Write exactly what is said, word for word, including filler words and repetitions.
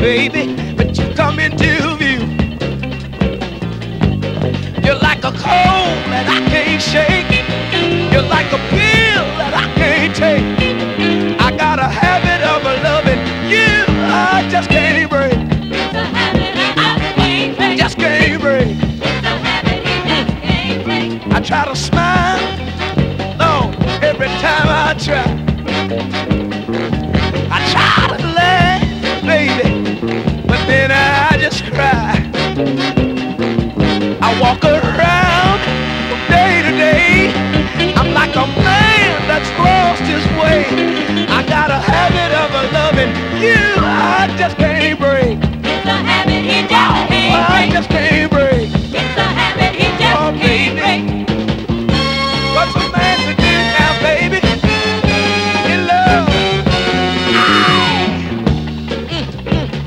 baby, but you come into view. You're like a cold that I can't shake. You're like a pill that I can't take. I got a habit of loving you, I just can't break. It's a habit I can't break. Just can't break. It's a habit I can't break. I try to smile, no, every time I try. I try to laugh, baby, but then I just cry. I walk around from day to day. I'm like a man that's lost his way. I got a habit of loving you, I just can't break.